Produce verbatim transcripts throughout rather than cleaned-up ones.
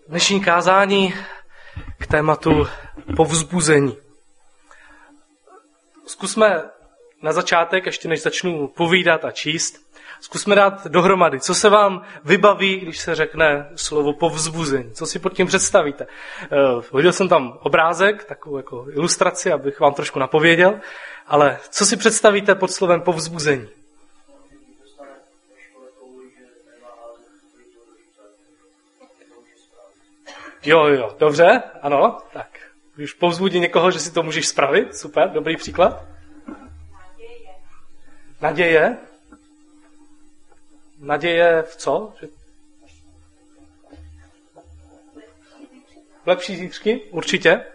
Dnešní kázání k tématu povzbuzení. Zkusme na začátek, ještě než začnu povídat a číst, zkusme dát dohromady, co se vám vybaví, když se řekne slovo povzbuzení. Co si pod tím představíte? Hodil jsem tam obrázek, takovou jako ilustraci, abych vám trošku napověděl, ale co si představíte pod slovem povzbuzení? Jo, jo, dobře, ano, tak. Už povzbudí někoho, že si to můžeš spravit, super, dobrý příklad. Naděje. Naděje? Naděje v co? Že... Lepší zítřky? Určitě.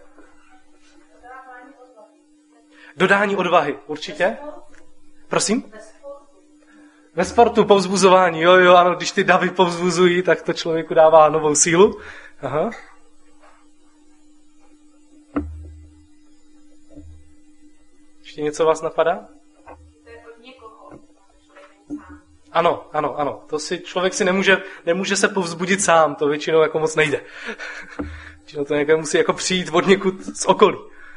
Dodání odvahy, určitě. Prosím? Ve sportu povzbuzování, jo, jo, ano, když ty davy povzbuzují, tak to člověku dává novou sílu. Aha. Ještě něco vás napadá? To je od někoho. Ano, ano, ano. To si člověk si nemůže, nemůže se povzbudit sám, to většinou jako moc nejde. Většinou to někdo musí jako přijít od někud z okolí.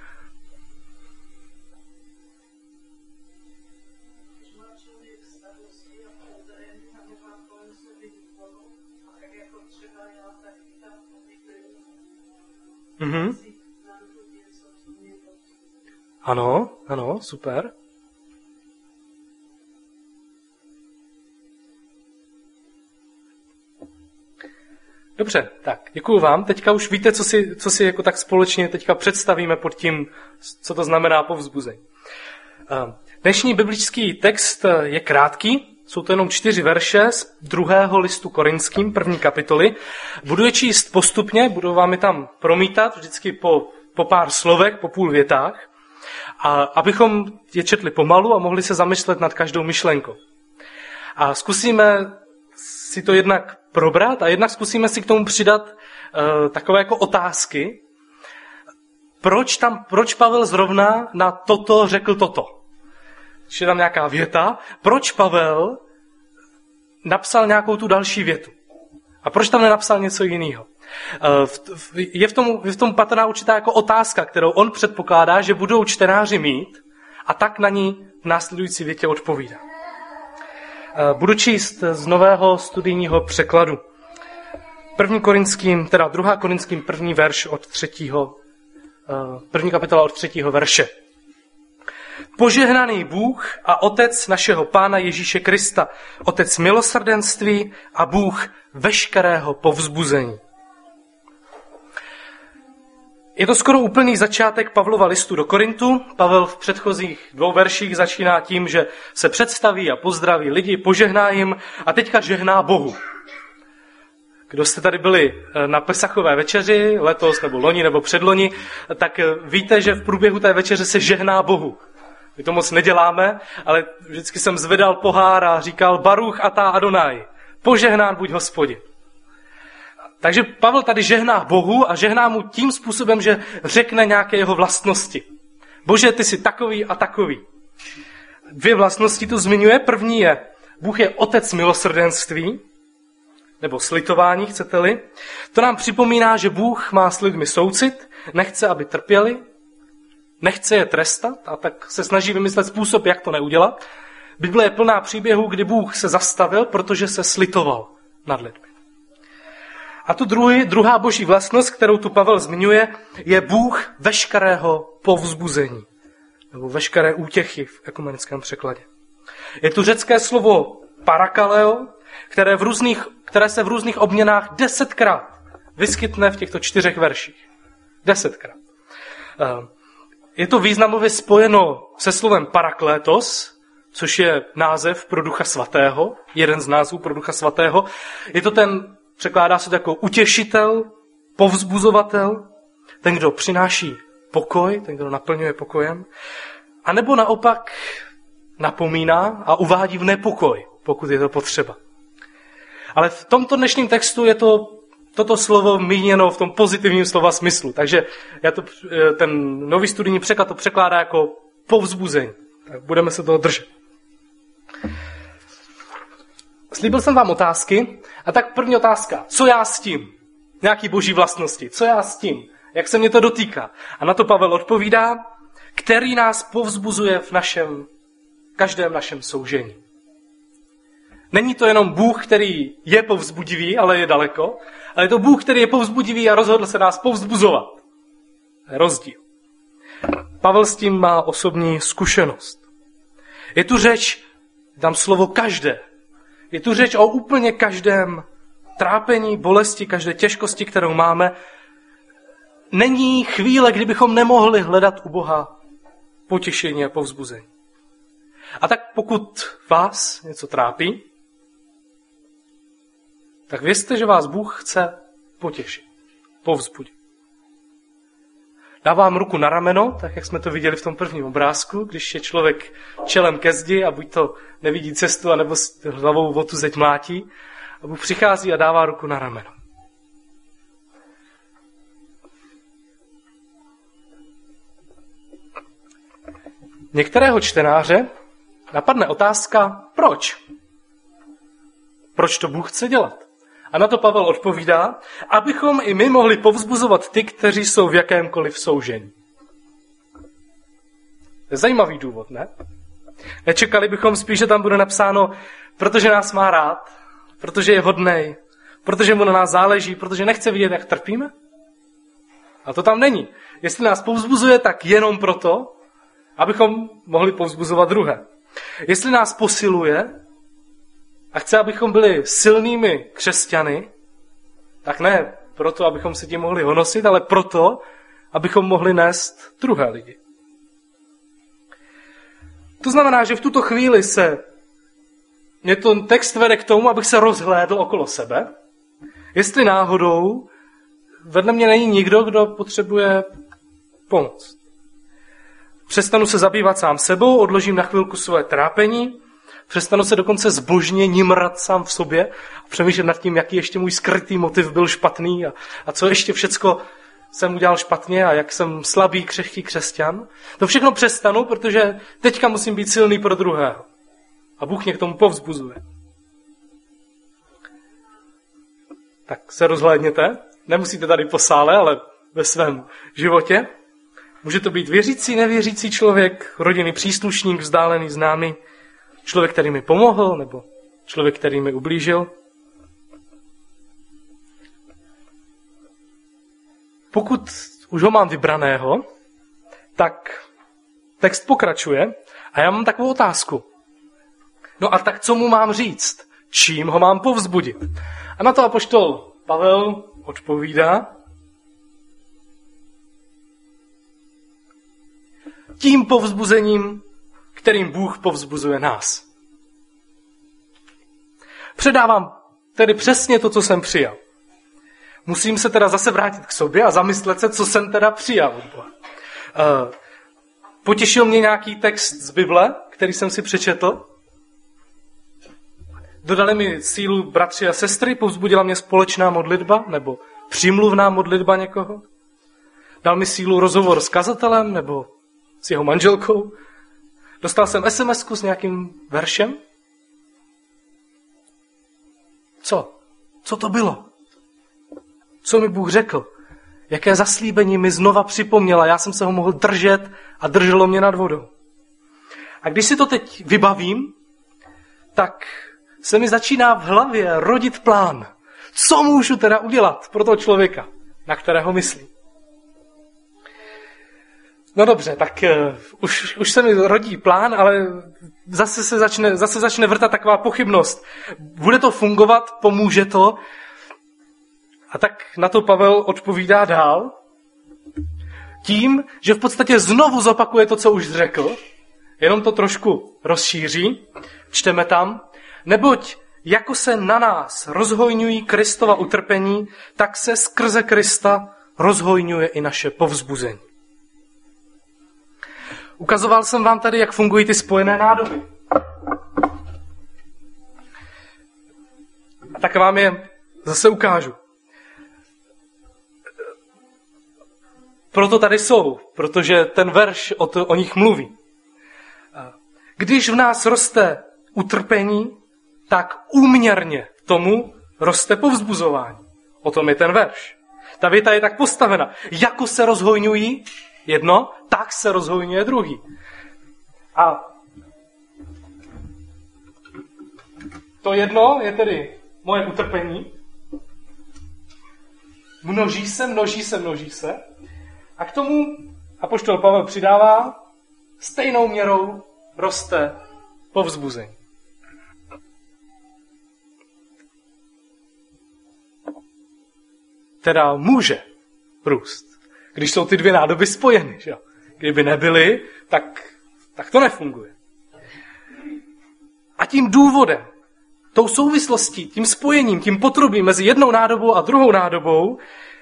Mhm. Ano, ano, super. Dobře, tak, děkuju vám. Teďka už víte, co si, co si jako tak společně teďka představíme pod tím, co to znamená povzbuzení. Dnešní biblický text je krátký, jsou to jenom čtyři verše z druhého listu Korinským, první kapitoly. Budu je číst postupně, budu vám je tam promítat, vždycky po, po pár slovech, po půl větách, a abychom je četli pomalu a mohli se zamyslet nad každou myšlenkou. A zkusíme si to jednak probrat a jednak zkusíme si k tomu přidat uh, takové jako otázky. Proč tam, proč Pavel zrovna na toto řekl toto? Když je tam nějaká věta, proč Pavel napsal nějakou tu další větu? A proč tam nenapsal něco jiného? Je v tom, je v tom patrná určitá jako otázka, kterou on předpokládá, že budou čtenáři mít a tak na ní v následující větě odpovídá. Budu číst z nového studijního překladu. První Korinským, teda druhá Korinským první verš od třetího, první kapitola od třetího verše. Požehnaný Bůh a Otec našeho Pána Ježíše Krista, Otec milosrdenství a Bůh veškerého povzbuzení. Je to skoro úplný začátek Pavlova listu do Korintu. Pavel v předchozích dvou verších začíná tím, že se představí a pozdraví lidi, požehná jim a teďka žehná Bohu. Kdo jste tady byli na Pesachové večeři, letos nebo loni nebo předloni, tak víte, že v průběhu té večeře se žehná Bohu. My to moc neděláme, ale vždycky jsem zvedal pohár a říkal Baruch atá Adonai, požehnán buď Hospodin. Takže Pavel tady žehná Bohu a žehná mu tím způsobem, že řekne nějaké jeho vlastnosti. Bože, ty jsi takový a takový. Dvě vlastnosti tu zmiňuje. První je, Bůh je Otec milosrdenství, nebo slitování, chcete-li. To nám připomíná, že Bůh má s lidmi soucit, nechce, aby trpěli, nechce je trestat a tak se snaží vymyslet způsob, jak to neudělat. Bible je plná příběhů, kdy Bůh se zastavil, protože se slitoval nad lidmi. A tu druhý, druhá boží vlastnost, kterou tu Pavel zmiňuje, je Bůh veškerého povzbuzení. Nebo veškeré útěchy v ekumenickém překladě. Je tu řecké slovo parakaleo, které, v různých, které se v různých obměnách desetkrát vyskytne v těchto čtyřech verších. Desetkrát. Je to významově spojeno se slovem paraklétos, což je název pro Ducha Svatého, jeden z názvů pro Ducha Svatého. Je to ten, překládá se to jako utěšitel, povzbuzovatel, ten, kdo přináší pokoj, ten, kdo naplňuje pokojem, a nebo naopak napomíná a uvádí v nepokoj, pokud je to potřeba. Ale v tomto dnešním textu je to toto slovo míněno v tom pozitivním slova smyslu. Takže já to, ten nový studijní překlad to překládá jako povzbuzení. Tak budeme se toho držet. Slíbil jsem vám otázky, a tak první otázka. Co já s tím? nějaký boží vlastnosti. Co já s tím? Jak se mě to dotýká? A na to Pavel odpovídá, který nás povzbuzuje v našem, každém našem soužení. Není to jenom Bůh, který je povzbudivý, ale je daleko, ale je to Bůh, který je povzbudivý a rozhodl se nás povzbuzovat. To je rozdíl. Pavel s tím má osobní zkušenost. Je tu řeč, dám slovo každé. Je tu řeč o úplně každém trápení, bolesti, každé těžkosti, kterou máme. Není chvíle, kdybychom nemohli hledat u Boha potěšení a povzbuzení. A tak pokud vás něco trápí, tak vězte, že vás Bůh chce potěšit, povzbudit. Dávám ruku na rameno, tak jak jsme to viděli v tom prvním obrázku, když je člověk čelem ke zdi a buď to nevidí cestu, anebo s hlavou o tu zeď mlátí. A Bůh přichází a dává ruku na rameno. Některého čtenáře napadne otázka, proč? Proč to Bůh chce dělat? A na to Pavel odpovídá, abychom i my mohli povzbuzovat ty, kteří jsou v jakémkoliv soužení. To je zajímavý důvod, ne? Nečekali bychom spíš, že tam bude napsáno, protože nás má rád, protože je hodnej, protože mu na nás záleží, protože nechce vidět, jak trpíme? A to tam není. Jestli nás povzbuzuje, tak jenom proto, abychom mohli povzbuzovat druhé. Jestli nás posiluje a chce, abychom byli silnými křesťany, tak ne proto, abychom se tím mohli honosit, ale proto, abychom mohli nést druhé lidi. To znamená, že v tuto chvíli se mě ten text vede k tomu, abych se rozhlédl okolo sebe, jestli náhodou vedle mě není nikdo, kdo potřebuje pomoc. Přestanu se zabývat sám sebou, odložím na chvilku svoje trápení, přestanu se dokonce zbožně nimrat sám v sobě a přemýšlet nad tím, jaký ještě můj skrytý motiv byl špatný a, a co ještě všecko jsem udělal špatně a jak jsem slabý, křehký křesťan. To všechno přestanu, protože teďka musím být silný pro druhého. A Bůh mě k tomu povzbuzuje. Tak se rozhlédněte. Nemusíte tady po sále, ale ve svém životě. Může to být věřící, nevěřící člověk, rodinný příslušník, vzdálený, známý, člověk, který mi pomohl, nebo člověk, který mi ublížil. Pokud už ho mám vybraného, tak text pokračuje a já mám takovou otázku. No a tak co mu mám říct? Čím ho mám povzbudit? A na to apoštol Pavel odpovídá, tím povzbuzením, kterým Bůh povzbuzuje nás. Předávám tedy přesně to, co jsem přijal. Musím se teda zase vrátit k sobě a zamyslet se, co jsem teda přijal od Boha. Potěšil mě nějaký text z Bible, který jsem si přečetl. Dodali mi sílu bratři a sestry, povzbudila mě společná modlitba nebo přímluvná modlitba někoho. Dal mi sílu rozhovor s kazatelem nebo s jeho manželkou. Dostal jsem es em esku s nějakým veršem. Co? Co to bylo? Co mi Bůh řekl? Jaké zaslíbení mi znova připomněla? Já jsem se ho mohl držet a drželo mě nad vodou. A když si to teď vybavím, tak se mi začíná v hlavě rodit plán. Co můžu teda udělat pro toho člověka, na kterého myslím? No dobře, tak uh, už, už se mi rodí plán, ale zase se začne, zase začne vrtat taková pochybnost. Bude to fungovat, pomůže to? A tak na to Pavel odpovídá dál tím, že v podstatě znovu zopakuje to, co už řekl, jenom to trošku rozšíří. Čteme tam, neboť jako se na nás rozhojňují Kristova utrpení, tak se skrze Krista rozhojňuje i naše povzbuzení. Ukazoval jsem vám tady, jak fungují ty spojené nádoby. A tak vám je zase ukážu. Proto tady jsou, protože ten verš o, to, o nich mluví. Když v nás roste utrpení, tak úměrně tomu roste povzbuzování. O tom je ten verš. Ta věta je tak postavena. Jako se rozhojňují jedno, tak se rozhojňuje druhý. A to jedno je tedy moje utrpení. Množí se, množí se, množí se. A k tomu apoštol Pavel přidává, stejnou měrou roste povzbuzení. Teda může růst, když jsou ty dvě nádoby spojeny. Že? Kdyby nebyly, tak, tak to nefunguje. A tím důvodem, tou souvislostí, tím spojením, tím potrubím mezi jednou nádobou a druhou nádobou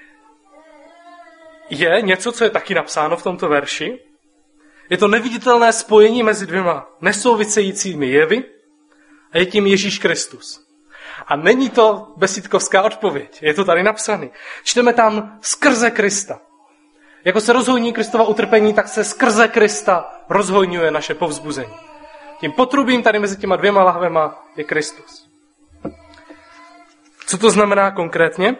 je něco, co je taky napsáno v tomto verši. Je to neviditelné spojení mezi dvěma nesouvisejícími jevy a je tím Ježíš Kristus. A není to besídkovská odpověď, je to tady napsané. Čteme tam skrze Krista. Jako se rozhojní Kristova utrpení, tak se skrze Krista rozhojňuje naše povzbuzení. Tím potrubím tady mezi těma dvěma lahvema je Kristus. Co to znamená konkrétně?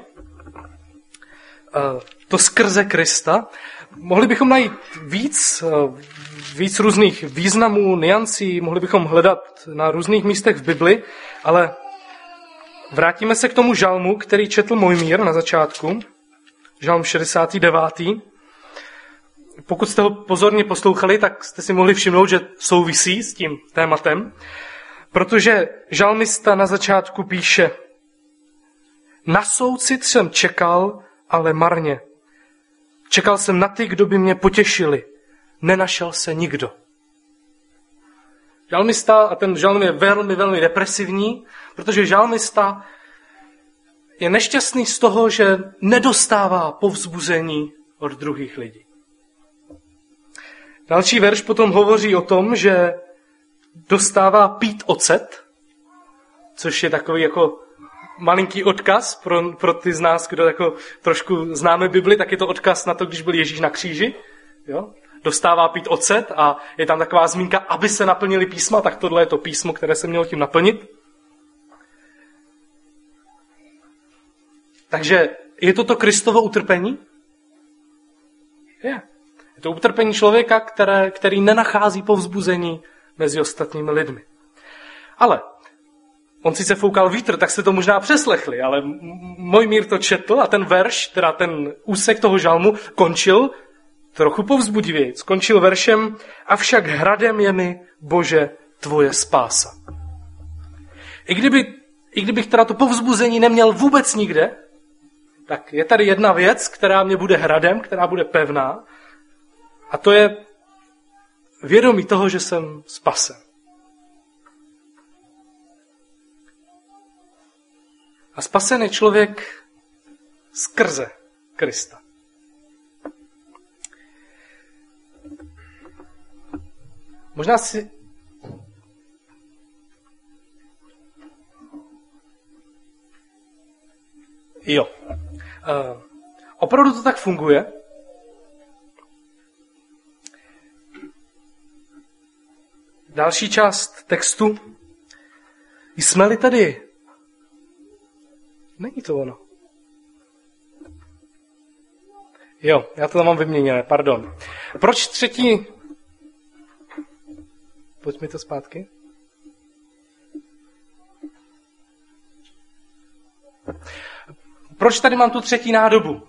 To skrze Krista. Mohli bychom najít víc, víc různých významů, niancí, mohli bychom hledat na různých místech v Bibli, ale vrátíme se k tomu žalmu, který četl Mojmír na začátku. Žalm šedesátý devátý Pokud jste ho pozorně poslouchali, tak jste si mohli všimnout, že souvisí s tím tématem, protože žalmista na začátku píše: Na soucit jsem čekal, ale marně. Čekal jsem na ty, kdo by mě potěšili. Nenašel se nikdo. Žalmista, a ten žalm je velmi, velmi depresivní, protože žalmista je nešťastný z toho, že nedostává povzbuzení od druhých lidí. Další verš potom hovoří o tom, že dostává pít ocet, což je takový jako malinký odkaz pro, pro ty z nás, kdo jako trošku známe Bibli, tak je to odkaz na to, když byl Ježíš na kříži. Jo? Dostává pít ocet a je tam taková zmínka, aby se naplnili písma, tak tohle je to písmo, které se mělo tím naplnit. Takže je to to Kristovo utrpení? Je. Je to utrpení člověka, které, který nenachází povzbuzení mezi ostatními lidmi. Ale on sice foukal vítr, tak jste to možná přeslechli, ale Mojmír to četl a ten verš, teda ten úsek toho žalmu, končil trochu povzbudivěji. Skončil veršem: Avšak hradem je mi, Bože, tvoje spása. I, kdyby, I kdybych teda to povzbuzení neměl vůbec nikde, tak je tady jedna věc, která mě bude hradem, která bude pevná, a to je vědomí toho, že jsem spasen. A spasen je člověk skrze Krista. Možná si... Jo. Uh, opravdu to tak funguje. Další část textu. Jsme-li tady... Není to ono. Jo, já to tam mám vyměněné, pardon. Proč třetí... Pojď mi to zpátky. Proč tady mám tu třetí nádobu?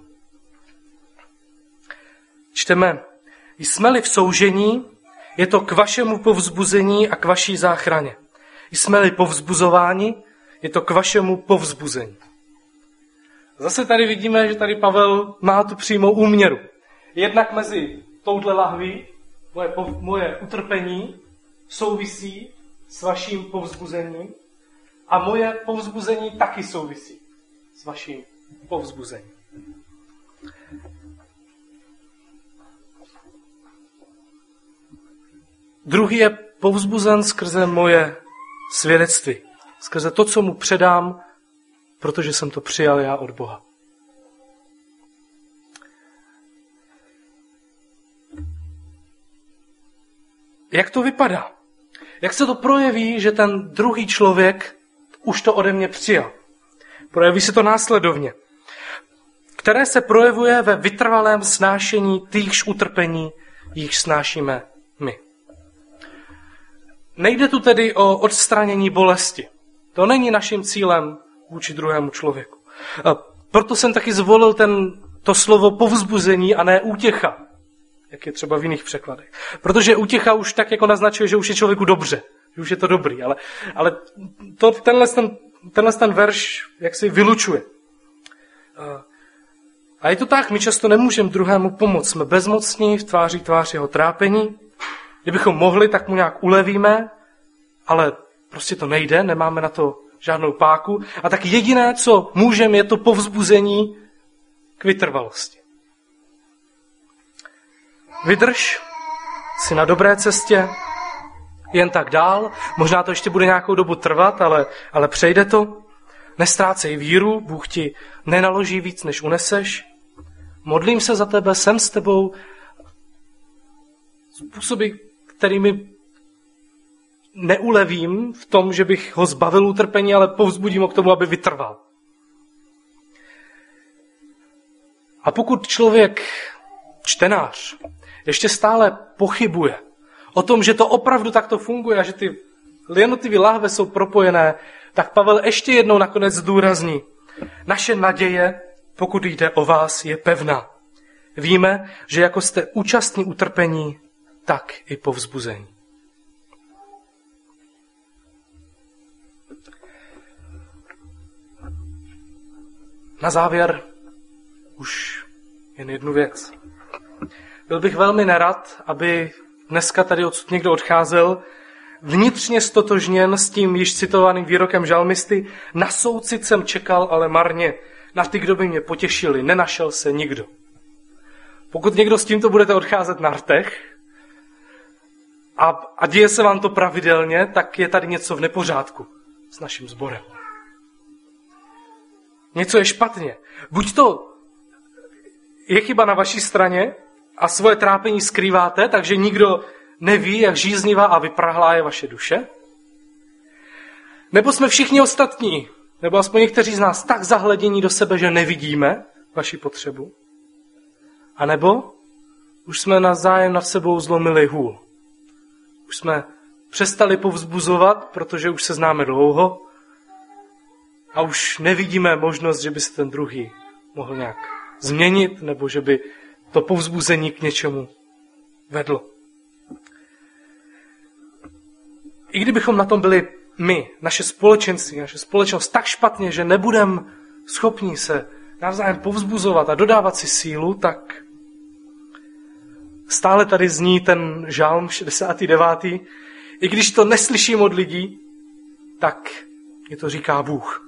Čteme: Jsme-li v soužení, je to k vašemu povzbuzení a k vaší záchraně. Jsme-li povzbuzováni, je to k vašemu povzbuzení. Zase tady vidíme, že tady Pavel má tu přímou úměru. Jednak mezi touhle lahví, moje, moje utrpení, souvisí s vaším povzbuzením a moje povzbuzení taky souvisí s vaším povzbuzením. Druhý je povzbuzen skrze moje svědectví. Skrze to, co mu předám, protože jsem to přijal já od Boha. Jak to vypadá? Jak se to projeví, že ten druhý člověk už to ode mě přijal? Projeví se to následovně. které se projevuje ve vytrvalém snášení týchž utrpení, jich snášíme my. Nejde tu tedy o odstranění bolesti. To není naším cílem vůči druhému člověku. A proto jsem taky zvolil ten, to slovo povzbuzení a ne útěcha, jak je třeba v jiných překladech. Protože útěcha už tak jako naznačuje, že už je člověku dobře, že už je to dobrý, ale, ale to, tenhle, ten, tenhle ten verš jak si vylučuje. A je to tak, my často nemůžeme druhému pomoct. Jsme bezmocní v tváří tvář jeho trápení. Kdybychom mohli, tak mu nějak ulevíme, ale prostě to nejde, nemáme na to žádnou páku. A tak jediné, co můžeme, je to povzbuzení k vytrvalosti. Vydrž, jsi na dobré cestě, jen tak dál. Možná to ještě bude nějakou dobu trvat, ale, ale přejde to. Nestrácej víru, Bůh ti nenaloží víc, než uneseš. Modlím se za tebe, jsem s tebou. Způsoby, kterými neulevím v tom, že bych ho zbavil utrpení, ale povzbudím ho k tomu, aby vytrval. A pokud člověk, čtenář, ještě stále pochybuje o tom, že to opravdu takto funguje a že ty jednotlivé láhve jsou propojené, tak Pavel ještě jednou nakonec zdůrazní. Naše naděje, pokud jde o vás, je pevná. Víme, že jako jste účastní utrpení, tak i povzbuzení. Na závěr už jen jednu věc. Byl bych velmi nerad, aby dneska tady odsud někdo odcházel, vnitřně stotožněn s tím již citovaným výrokem žalmisty, na soucit jsem čekal, ale marně, na ty, kdo by mě potěšili, nenašel se nikdo. Pokud někdo s tímto budete odcházet na rtech a, a děje se vám to pravidelně, tak je tady něco v nepořádku s naším sborem. Něco je špatně. Buď to je chyba na vaší straně a svoje trápení skrýváte, takže nikdo neví, jak žíznivá a vyprahlá je vaše duše, nebo jsme všichni ostatní, nebo aspoň někteří z nás tak zahledění do sebe, že nevidíme vaši potřebu, a nebo už jsme navzájem nad sebou zlomili hůl. Už jsme přestali povzbuzovat, protože už se známe dlouho a už nevidíme možnost, že by se ten druhý mohl nějak změnit, nebo že by to povzbuzení k něčemu vedlo. I kdybychom na tom byli my, naše společenství, naše společnost tak špatně, že nebudeme schopni se navzájem povzbuzovat a dodávat si sílu, tak stále tady zní ten žalm šedesátý devátý I když to neslyším od lidí, tak mi to říká Bůh.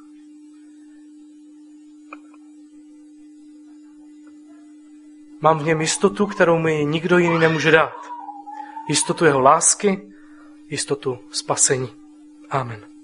Mám v něm jistotu, kterou mi nikdo jiný nemůže dát. Jistotu jeho lásky, jistotu spasení. Amen.